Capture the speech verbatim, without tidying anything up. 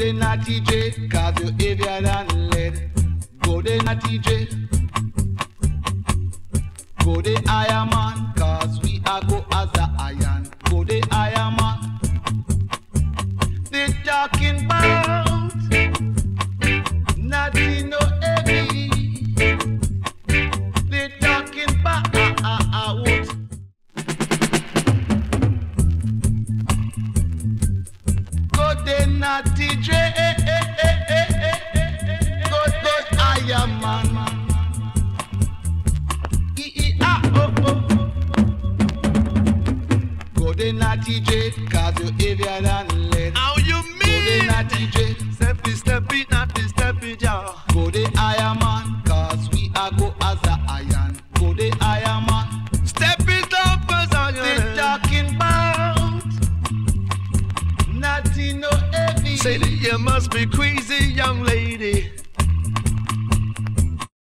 the naughty J, cause you heavier than lead. Go the naughty J. Go the iron man, cause we are go as the iron. Go the iron man. They talking about nothing no heavy. They talking about go the naughty J. Go the iron man. Go the naughty J, cause you heavier than lead. How you mean? Go the naughty J. Step it, step it, naughty step it, yeah. Go the iron man, cause we are go as the iron. Go the iron man. Step it up as I They talking about nothing no heavy. Say that you must be crazy, young lady.